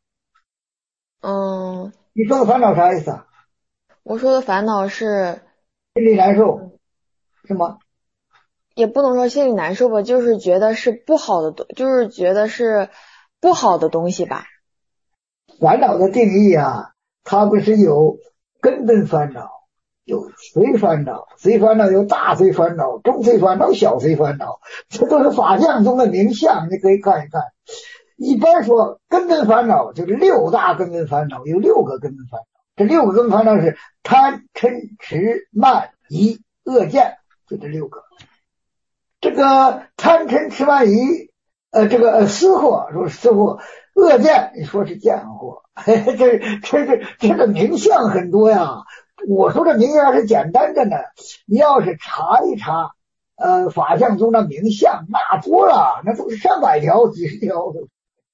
B: 你说的烦恼啥意思啊？
O: 我说的烦恼是
B: 心里难受，是吗？
O: 也不能说心里难受吧，就是觉得是不好的，就是觉得是不好的东西吧。
B: 烦恼的定义啊，它不是有根本烦恼，有随烦恼，随烦恼有大随烦恼、中随烦恼、小随烦恼，这都是法相中的名相，你可以看一看。一般说根本烦恼就是六大根本烦恼，有6个根本烦恼。这6个根本烦恼是贪嗔痴慢疑恶见，就这6个。这个贪嗔痴慢疑这个私货，说是私货，恶见你说是贱货，这个名相很多呀。我说这名相是简单的呢，你要是查一查法相中的名相那多了，那都是300条几十条的。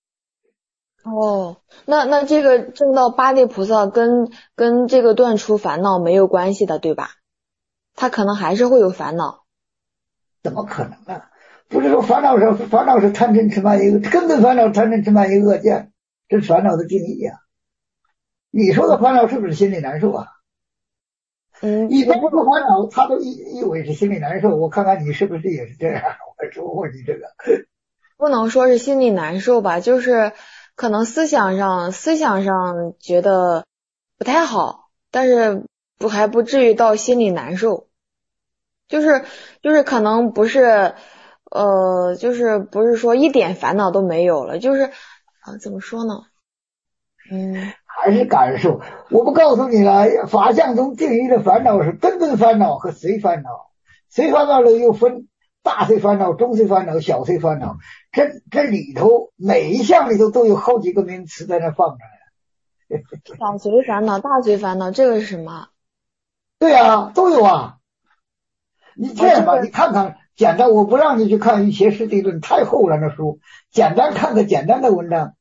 O: 那这个证到八地菩萨跟这个断除烦恼没有关系的，对吧？他可能还是会有烦恼。
B: 怎么可能呢？不是说烦恼是贪嗔痴慢疑，根本烦恼贪嗔痴慢疑恶见，这是烦恼的定义啊。你说的烦恼是不是心里难受啊？一般说烦恼他都以为是心里难受，我看看你是不是也是这样。我说过你这个
O: 不能说是心里难受吧，就是可能思想上觉得不太好，但是还不至于到心里难受，就是可能不是就是不是说一点烦恼都没有了，就是怎么说呢？
B: 还是感受。我不告诉你了，法相中定义的烦恼是根本烦恼和随烦恼，随烦恼里又分大随烦恼、中随烦恼、小随烦恼，这里头每一项里头都有好几个名词在那放着。
O: 小随烦恼、大随烦恼，这个是什么？
B: 对啊，都有啊。你这样吧，你看看简单，我不让你去看《瑜伽师地论》，太厚了那书，简单看个简单的文章，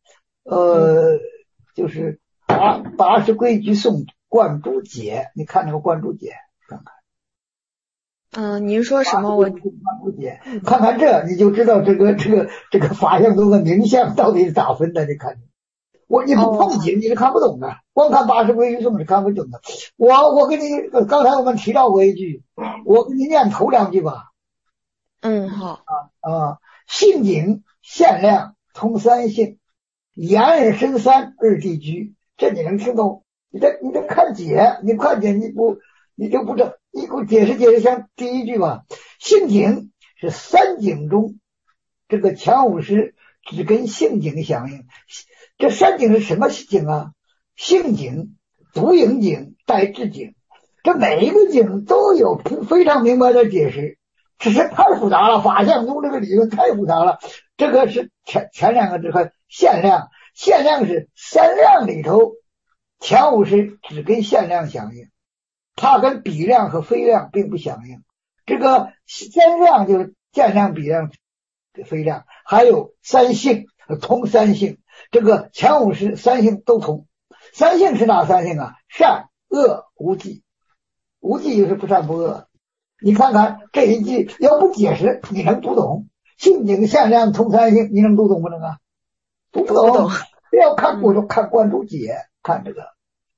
B: 就是80规矩颂灌注解，你看那个灌注解看看。
O: 您说什么？我
B: 看看这，你就知道这个法相中的名相到底是咋分的。你看，你不碰解你是看不懂的，光看80规矩颂是看不懂的。我跟你刚才我们提到过一句，我给你念头2句吧。
O: 好。
B: 性景限量通3性，言而深3二地居，这你能听懂？你得看解，你不看解你就不知道。你给我解释像第一句吧。性景是3景中这个强五师只跟性景响应。这3景是什么景啊？性景、独影景、带智景，这每一个景都有非常明白的解释，只是太复杂了，法相中这个理论太复杂了。这个是前2个字和限量，限量是3量里头强五师只跟限量响应，它跟比量和非量并不响应。这个3量就是限量、比量、非量，还有3性通3性，这个强五师3性都通。3性是哪3性啊？善恶无忌，无忌就是不善不恶。你看看这一句要不解释你能读懂？性景限量通3性，你能读懂不能啊？读不懂。要看我就看灌注解，看这个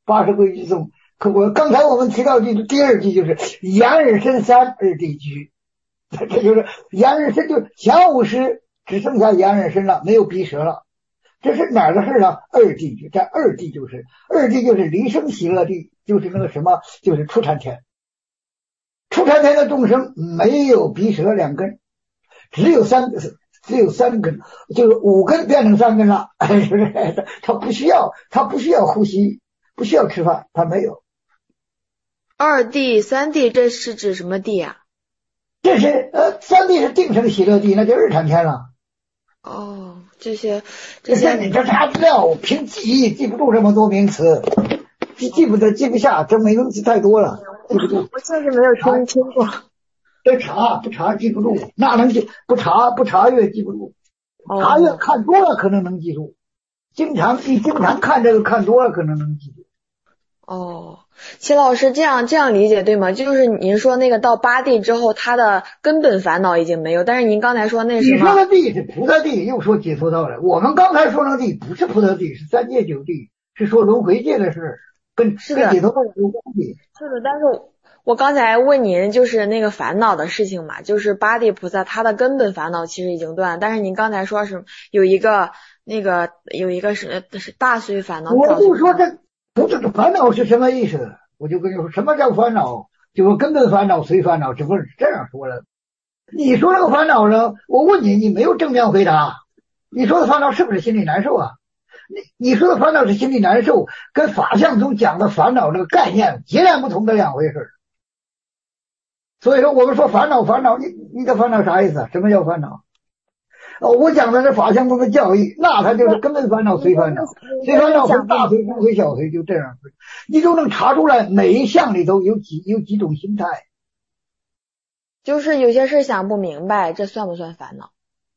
B: 80归之中。可我刚才我们提到的第二句就是言而身三而地居，这就是言而身，就前五识只剩下言而身了，没有鼻舌了。这是哪儿的事呢？二地居，在二地就是离生喜乐地，就是那个什么，就是初禅天。初禅天的众生没有鼻舌两根，只有三根，就是5根变成3根了，是不是？他不需要呼吸，不需要吃饭，他没有。
O: 二地、三地，这是指什么地啊？
B: 这是三地是定生喜乐地，那就二禅天了。
O: 哦，这些
B: 你这查资料，凭记忆记不住这么多名词，记不下，这名词太多了，记不住。
O: 我确实没有听过。
B: 这不查记不住，那能记？不查阅记不住，查阅看多了可能能记住，经常看这个看多了可能能记住。
O: 哦，齐老师这样理解对吗？就是您说那个到8地之后，他的根本烦恼已经没有，但是您刚才说那是什么？
B: 你说的地是菩萨地，又说解脱道了。我们刚才说的地不是菩萨地，是3界9地，是说轮回界的事，跟解脱道有关系。
O: 是的，但是我刚才问您就是那个烦恼的事情嘛，就是8地菩萨他的根本烦恼其实已经断，但是您刚才说是有一个是大随烦恼。
B: 我就说这个烦恼是什么意思？我就跟你说，什么叫烦恼？就是根本烦恼、随烦恼，只不过是这样说了。你说这个烦恼呢？我问你，你没有正面回答。你说的烦恼是不是心里难受啊？你说的烦恼是心里难受，跟法相中讲的烦恼这个概念截然不同的两回事。所以说，我们说烦恼，你的烦恼啥意思？什么叫烦恼？我讲的是法相中的教义，那它就是根本烦恼随烦恼，随烦恼分大随、中随、小随，就这样，你都能查出来每一项里头有几种心态。
O: 就是有些事想不明白，这算不算烦恼？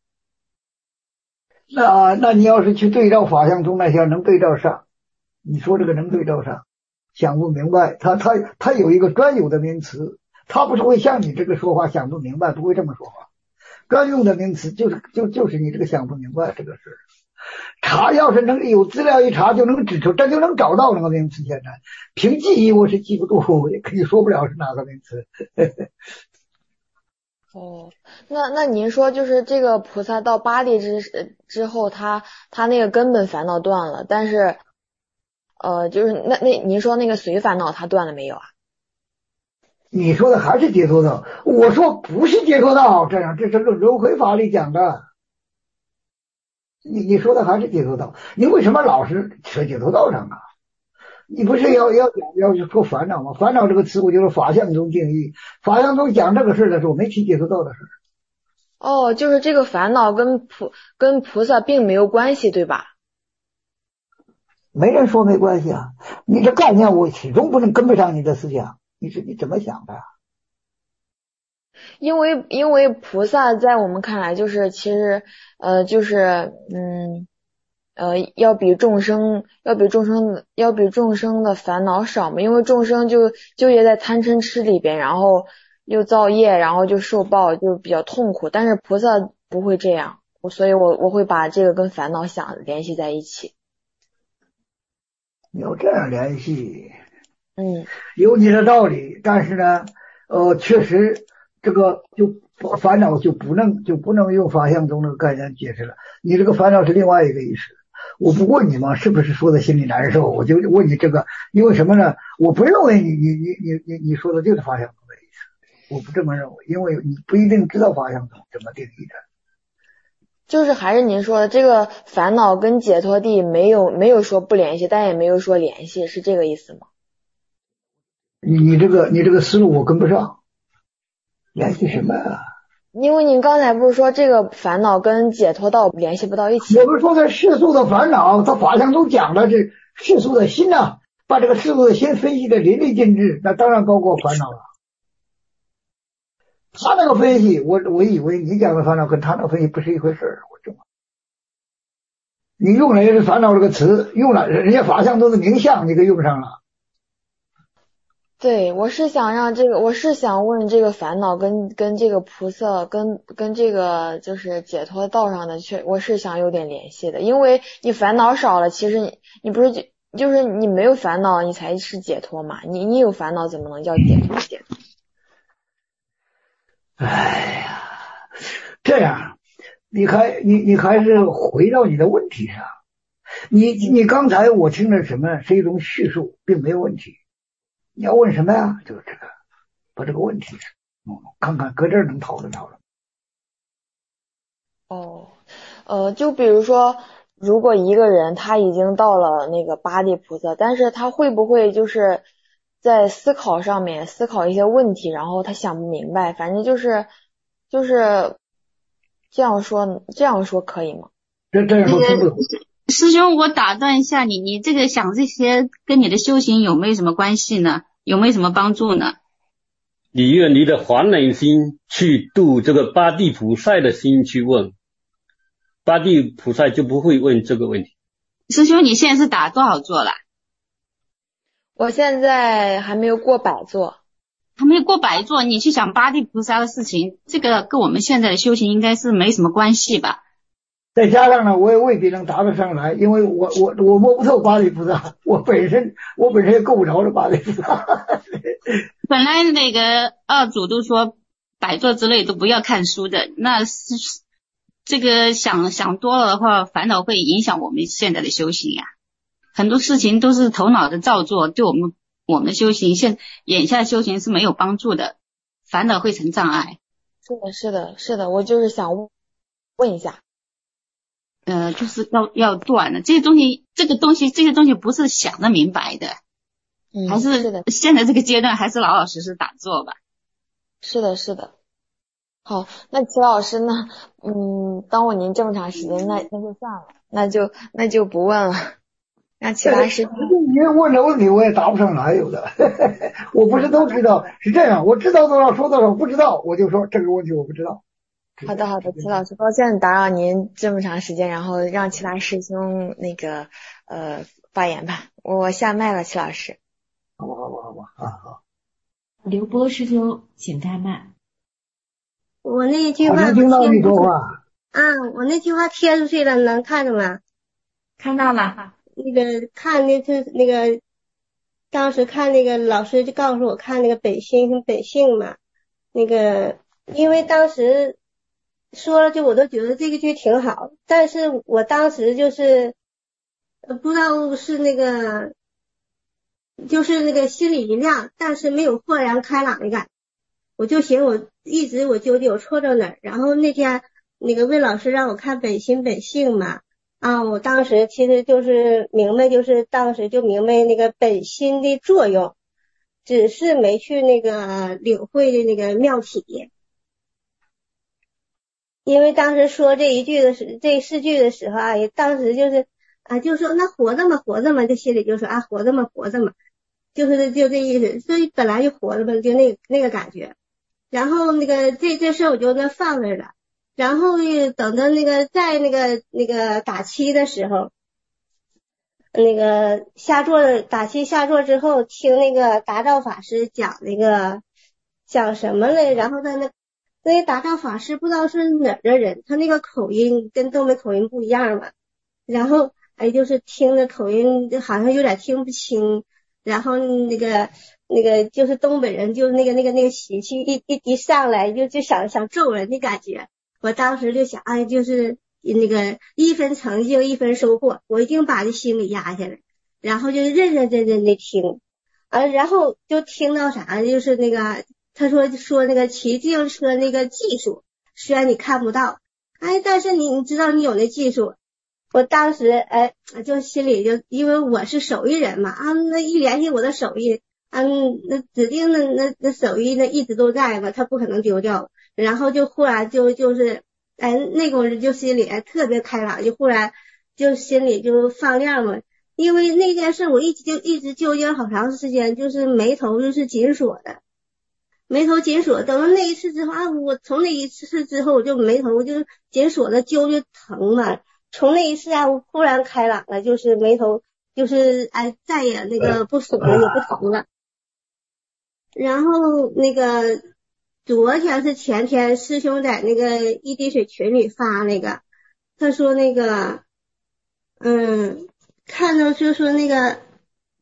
B: 那你要是去对照法相中那些能对照上，你说这个能对照上，想不明白，他有一个专有的名词，他不是会像你这个说话想不明白，不会这么说话。专用的名词就是你这个想不明白这个事。查要是能有资料一查就能指出，这就能找到那个名词。现在凭记忆我是记不住，也跟你说不了是哪个名词。
O: 哦，那您说就是这个菩萨到8地之后，他那个根本烦恼断了，但是就是那您说那个随烦恼他断了没有啊？
B: 你说的还是解脱道，我说不是解脱道，这是轮回法里讲的。你说的还是解脱道，你为什么老是扯解脱道上啊？你不是要说烦恼吗？烦恼这个词，我就是法相中定义，法相中讲这个事的时候，没提解脱道的事。
O: 哦，就是这个烦恼跟菩萨并没有关系，对吧？
B: 没人说没关系啊，你这概念我始终不能跟不上你的思想。你怎么想的？
O: 因为菩萨在我们看来就是其实要比众生的烦恼少嘛，因为众生就业在贪嗔痴里边，然后又造业，然后就受报，就比较痛苦。但是菩萨不会这样，所以我会把这个跟烦恼联系在一起。
B: 有这样联系。
O: 有
B: 你的道理，但是呢，确实这个就烦恼就不能用法相中的概念解释了。你这个烦恼是另外一个意思。我不问你嘛，是不是说的心里难受？我就问你这个，因为什么呢？我不认为你说的就是法相中的意思，我不这么认为，因为你不一定知道法相中怎么定义的。
O: 就是还是您说的这个烦恼跟解脱地没有说不联系，但也没有说联系，是这个意思吗？
B: 你这个思路我跟不上，联系什么啊？
O: 因为您刚才不是说这个烦恼跟解脱道联系不到一起？
B: 我们说的世俗的烦恼，他法相中讲的是世俗的心啊，把这个世俗的心分析的淋漓尽致，那当然包括烦恼了。他那个分析，我以为你讲的烦恼跟他那个分析不是一回事，你用了也是烦恼这个词，用了人家法相中的名相，你给用上了。
O: 对，我是想问这个烦恼跟这个菩萨跟这个就是解脱道上的我是想有点联系的，因为你烦恼少了，其实你不是就是你没有烦恼，你才是解脱嘛。你有烦恼，怎么能叫解脱？
B: 哎呀，这样，你还是回到你的问题上。你刚才我听着什么是一种叙述，并没有问题。你要问什么呀？就是这个，把这个问题看看搁这儿能讨论讨论。
O: 就比如说，如果一个人他已经到了那个八地菩萨，但是他会不会就是在思考上面思考一些问题，然后他想不明白，反正就是这样说可以吗？
B: 这样说听不懂。
P: 师兄，我打断一下你，你这个想这些跟你的修行有没有什么关系呢？有没有什么帮助呢？
E: 你用你的还人心去度这个八地菩萨的心去问，八地菩萨就不会问这个问题。
P: 师兄，你现在是打多少座了？
O: 我现在还没有过100座。
P: 还没有过100座，你去想八地菩萨的事情，这个跟我们现在的修行应该是没什么关系吧？
B: 再加上呢，我也未必能答得上来，因为我摸不透八地菩萨，我本身也够不着这八地菩萨。
P: 本来那个二祖都说100座之内都不要看书的，那是这个想多了的话，烦恼会影响我们现在的修行呀。很多事情都是头脑的造作，对我们的修行眼下修行是没有帮助的，烦恼会成障碍。
O: 是的，我就是想问一下。
P: 就是要断的，这些东西不是想得明白的，还是现在这个阶段还是老老实实打坐吧。
O: 是的。好，那齐老师呢？耽误您这么长时间，那就算了，那就不问了，让其他师兄。
B: 你问这问题我也答不上来，有的我不是都知道，是这样，我知道多少说多少，不知道我就说这个问题我不知道。
O: 好的，齐老师，抱歉打扰您这么长时间，然后让其他师兄那个发言吧，我下麦了，齐老师。
B: 好啊。
D: 刘波师兄，请开麦。
M: 我那句话
B: 我能听到你说话
M: 啊，我那句话贴出去了，能看着吗？
D: 看到了。
M: 那个看那是那个，当时看那个老师就告诉我看那个本心跟本性嘛，那个因为当时说了就我都觉得这个剧挺好，但是我当时就是不知道是那个就是那个心里一亮，但是没有豁然开朗的感觉。我就寻我一直我纠结我错到哪儿，然后那天那个魏老师让我看本心本性嘛，我当时其实就是明白，就是当时就明白那个本心的作用，只是没去那个领会的那个妙体。因为当时说这4句的时候也当时就是就说那活着嘛，这心里就说活着嘛，就这意思，所以本来就活着嘛，就那个感觉。然后那个这事我就那放那了，然后等到那个在那个打七的时候，那个打七下座之后，听那个达照法师讲什么了，然后他那达照法师不知道是哪儿的人，他那个口音跟东北口音不一样嘛，然后就是听着口音好像有点听不清，然后那个就是东北人，就是那个习气一上来就想揍人的感觉。我当时就想就是那个一分成就一分收获，我一定把这心里压下来，然后就认认真真的听然后就听到啥，就是那个他说那个骑自行车那个技术，虽然你看不到但是你知道你有那技术。我当时就心里就因为我是手艺人嘛那一联系我的手艺那指定那手艺那一直都在嘛，他不可能丢掉。然后就忽然就是那会儿就心里特别开朗，就忽然就心里就放亮嘛。因为那件事我一直纠结好长时间，就是眉头就是紧锁的，眉头紧锁。等到那一次之后我从那一次之后我就眉头就紧锁的揪就疼嘛。从那一次我忽然开朗了，就是眉头就是再也那个不锁了，也不疼了。然后那个昨天是前天师兄在那个一滴水群里发那个，他说那个看到就说那个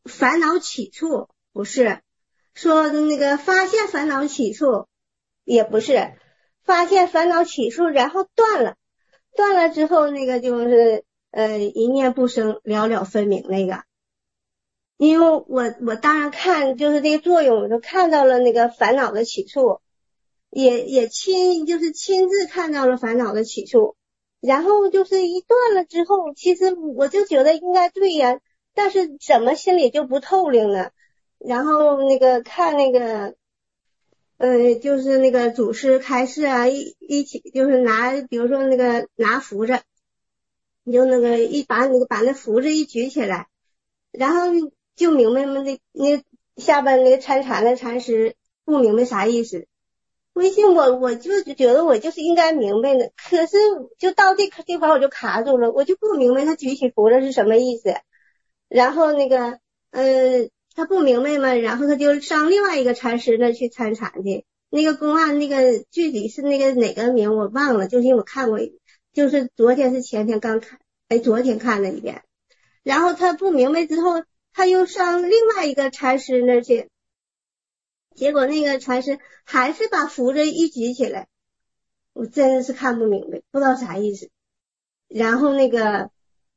M: 烦恼起处，不是。说那个发现烦恼起处，也不是。发现烦恼起处，然后断了之后，那个就是一念不生，了了分明那个。因为我当然看就是这个作用，我就看到了那个烦恼的起处，也亲自看到了烦恼的起处，然后就是一断了之后，其实我就觉得应该对呀，但是怎么心里就不透灵呢？然后那个看那个就是那个祖师开示啊，一起就是比如说那个拿符着，你就那个把那符着一举起来，然后就明白吗？那下边那个参禅的禅师不明白啥意思。微信我就觉得我就是应该明白的，可是就到这地方我就卡住了，我就不明白他举起符着是什么意思。然后那个他不明白嘛，然后他就上另外一个禅师那去参禅去。那个公案那个具体是那个哪个名我忘了，就是因为我看过，就是昨天是前天刚看，昨天看了一遍。然后他不明白之后，他又上另外一个禅师那去，结果那个禅师还是把符着一举起来，我真的是看不明白，不知道啥意思。然后那个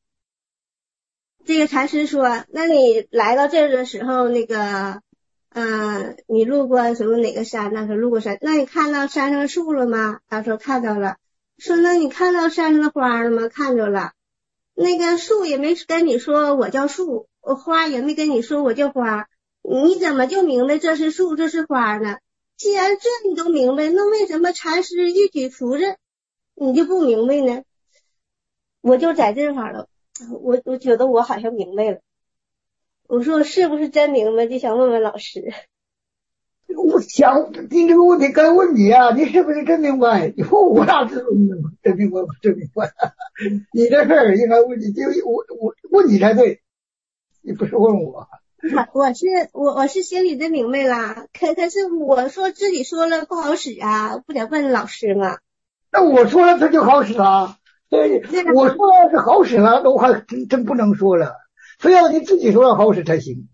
M: 这个禅师说，那你来到这儿的时候，那个你路过什么哪个山？他说路过山。那你看到山上树了吗？他说看到了。说那你看到山上的花了吗？看着了。那个树也没跟你说我叫树，花也没跟你说我叫花，你怎么就明白这是树这是花呢？既然这你都明白，那为什么禅师一举扶着你就不明白呢？我就在这块了，我觉得我好像明白了。我说我是不是真明白，就想问问老师。
B: 我想你这个问题该问你啊，你是不是真明白？你说我哪知道你真明白不真明白？你这事儿应该问你，就我问你才对，你不是问我。
M: 我是心里真明白了，可是我说自己说了不好使啊，不得问老师吗？
B: 那我说了它就好使了，对，我说了是好使了，那我还真不能说了，非要你自己说要好使才行。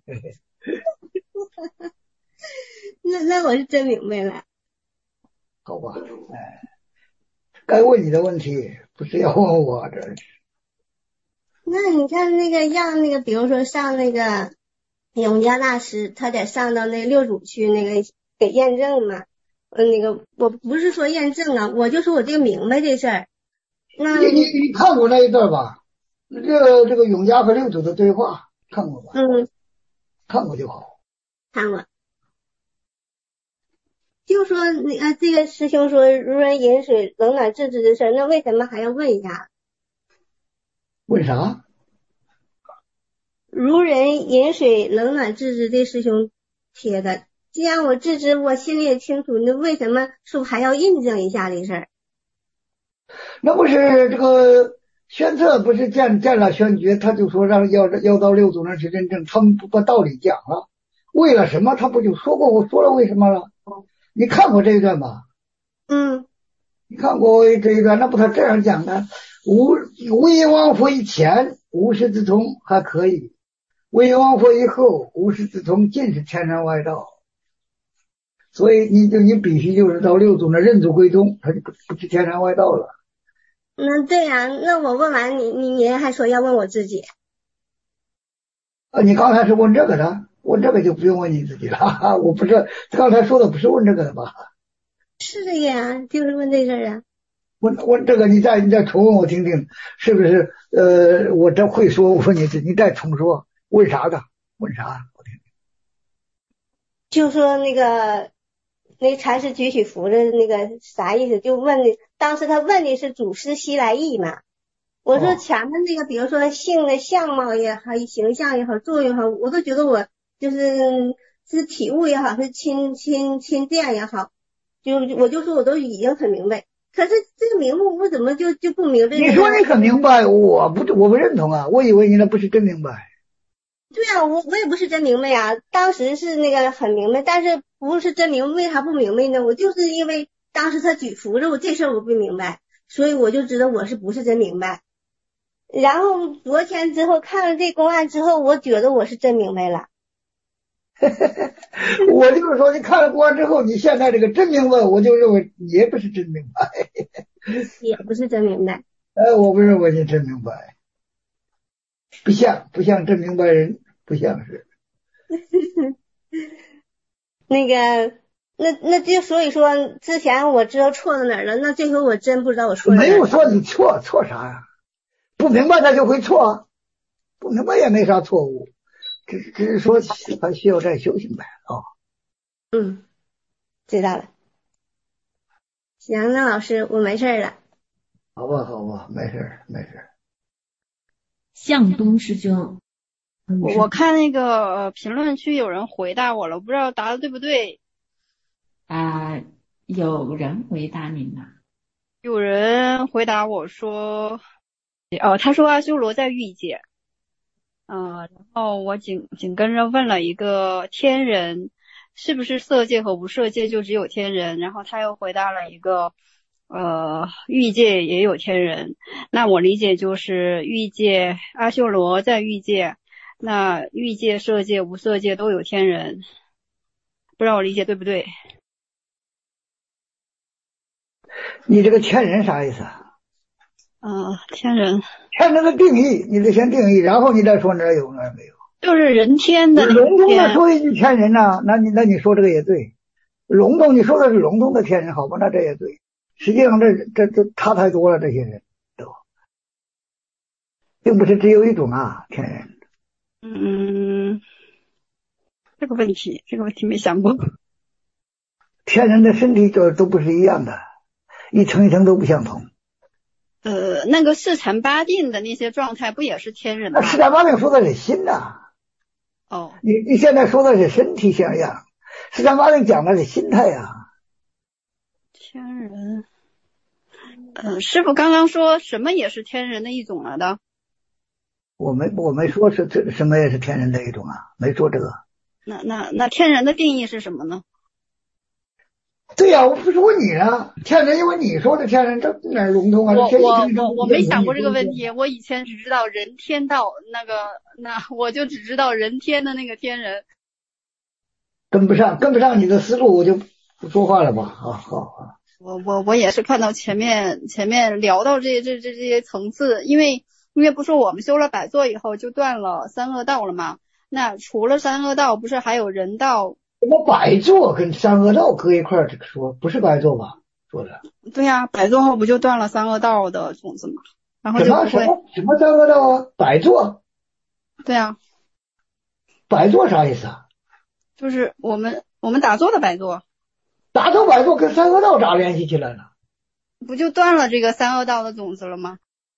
M: 那我是真明白了。
B: 好吧，该问你的问题不是要问我这。
M: 那你看那个让那个，比如说上那个永嘉大师，他得上到那六祖去那个给验证嘛。那个我不是说验证啊，我就说我这个明白这事儿。那
B: 你看过那一段吧？这个永嘉和六祖的对话看过吧？看过就好。
M: 看过。就说这个师兄说如人饮水冷暖自知的事，那为什么还要问一下？
B: 问啥？
M: 如人饮水冷暖自知，这师兄贴的。既然我自知，我心里也清楚，那为什么说还要印证一下这事儿？
B: 那不是这个宣策不是见了宣觉，他就说让要到六祖那去认证，他们不把道理讲了，为了什么？他不就说过，我说了为什么了？你看过这一段吧？你看过这一段，那不他这样讲的，无因往复以前，无师自通还可以，无因往复以后，无师自通尽是天然外道。所以你必须就是到六祖那认祖归宗，他就不是天然外道了。
M: 对呀，那我问完你还说要问我自己。
B: 你刚才是问这个的，问这个就不用问你自己了。我不是刚才说的不是问这个的吧？
M: 是的呀，就是问这事儿啊。
B: 问这个，你再重问我听听，是不是？我这会说，我说你再重说，问啥的？问啥？我听听。
M: 就说那个禅师举起符的那个啥意思？就问当时他问的是祖师西来意嘛。我说前面那个，比如说性的相貌也好，形象也好，作用也好，我都觉得我是体悟也好，是亲见也好，我就说我都已经很明白。可是这个明白我怎么就不明白？
B: 你说你很明白，我不认同啊！我以为你那不是真明白。
M: 对啊，我也不是真明白呀。当时是那个很明白，但是不是真明白，为啥不明白呢？我就是因为当时他举符着我这事儿我不明白，所以我就知道我不是真明白。 然后昨天之后看了这公案之后，我觉得我是真明白了。
B: 我就是说，你看了公案之后，你现在这个真明白，我就认为你也不是真明白。
M: 也不是真明白。
B: 我不认为你真明白，不像真明白人，不像是。
M: 那个，那就所以说，之前我知道错在哪儿了，那这回我真不知道我错在哪儿了。
B: 没有说你错啥呀？不明白他就会错，不明白也没啥错误，只是说还需要再修行呗啊。
M: 知道了。行，那老师我没事了。
B: 好吧，没事。
D: 向东师兄，
Q: 我看那个评论区有人回答我了，不知道答的对不对。
D: 有人回答您了。
Q: 有人回答我说，他说阿修罗在欲界，然后我紧跟着问了一个天人是不是色界和无色界就只有天人，然后他又回答了一个欲界也有天人，那我理解就是欲界阿修罗在欲界，那欲界色界无色界都有天人，不知道我理解对不对。
B: 你这个天人啥意思啊？
Q: 天人
B: 的定义，你得先定义，然后你再说哪儿有哪儿没有。
Q: 就是人天的那个天。
B: 笼统的说一句天人呐，那你说这个也对。笼统你说的是笼统的天人，好吧，那这也对。实际上这差太多了，这些人都，并不是只有一种啊，天人。
Q: 这个问题没想过。
B: 天人的身体都不是一样的，一层一层都不相同。
Q: 那个四禅八定的那些状态不也是天人吗？
B: 四禅八定说的是心呐。你现在说的是身体像样，四禅八定讲的是心态呀。
Q: 天人，师傅刚刚说什么也是天人的一种了的。
B: 我没说是这什么也是天人的一种啊，没说这个。
Q: 那天人的定义是什么呢？
B: 对呀，我不是问你呢，天人因为你说的天人，这哪笼统啊？
Q: 我没想过这个问题，我以前只知道人天道那我就只知道人天的那个天人。
B: 跟不上你的思路，我就不说话了吧。好。
Q: 我也是看到前面聊到这些层次，因为不是我们修了百座以后就断了三恶道了吗？那除了三恶道，不是还有人道？
B: 什么百座跟三恶道搁一块儿说，不是百座吧？说的。
Q: 对呀，百座后不就断了三恶道的种子吗？然后就不会
B: 什么三恶道啊？百座？
Q: 对啊。
B: 百座啥意思啊？
Q: 就是我们打坐的百座。
B: 打坐百座跟三恶道咋联系起来了？
Q: 不就断了这个三恶道的种子了吗？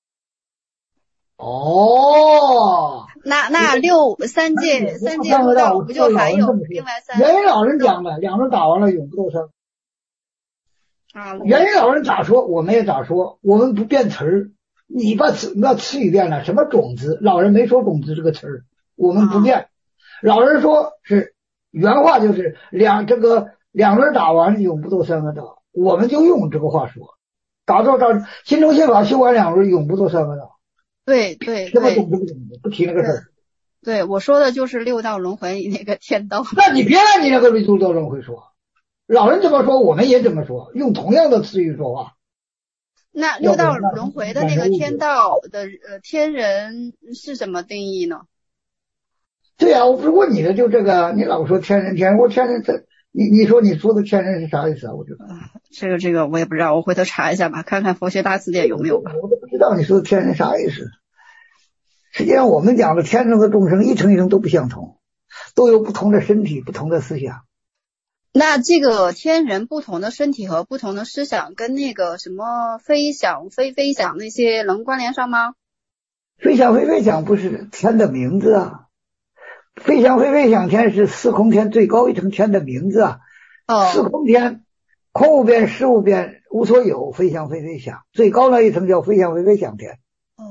Q: 那三界六道不就还有另外三？
B: 元老人讲的，两人打完了永不堕生。元老人咋说，我们也咋说，我们不变词儿。你把词语变了，什么种子？老人没说种子这个词儿，我们不变。老人说是原话就是两轮打完永不堕三恶道，我们就用这个话说。打坐到心中心法修完两轮永不堕三恶道。
Q: 对，
B: 什么种子不提那个事儿。
Q: 对，我说的就是六道轮回那个天道。
B: 那你别按你那个六道轮回说，老人这么说，我们也这么说，用同样的词语说话。
Q: 那六道轮回的那个天道的天人是什么定义呢？
B: 对呀，我不是问你的就这个，你老说天人，我天人你说的天人是啥意思啊？我就
Q: 这个我也不知道，我回头查一下吧，看看佛学大辞典有没有吧。
B: 我都不知道你说的天人啥意思。实际上我们讲的天上的众生一层一层都不相同，都有不同的身体，不同的思想。
Q: 那这个天人不同的身体和不同的思想跟那个什么飞翔非飞翔那些能关联上吗？
B: 飞翔非飞翔不是天的名字啊，飞翔非飞翔天是四空天最高一层天的名字啊。四空天空无边实无边无所有，飞翔非飞翔，最高那一层叫飞翔非飞翔天。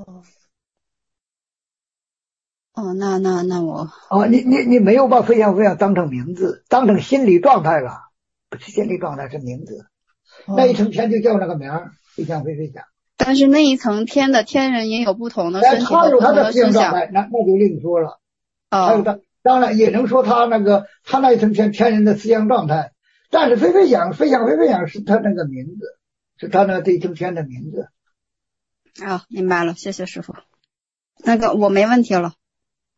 Q: 那我
B: 你没有把飞翔非翔当成名字，当成心理状态了，不是心理状态，是名字。那一层天就叫那个名儿，飞翔非飞翔。
Q: 但是那一层天的天人也有不同的身体和不同的思想。
B: 那就另说了。
Q: 哦。
B: 还有他，当然也能说他那一层天人的思想状态，但是飞翔是他那个名字，是他那这一层天的名字。
Q: 明白了，谢谢师傅。那个我没问题了。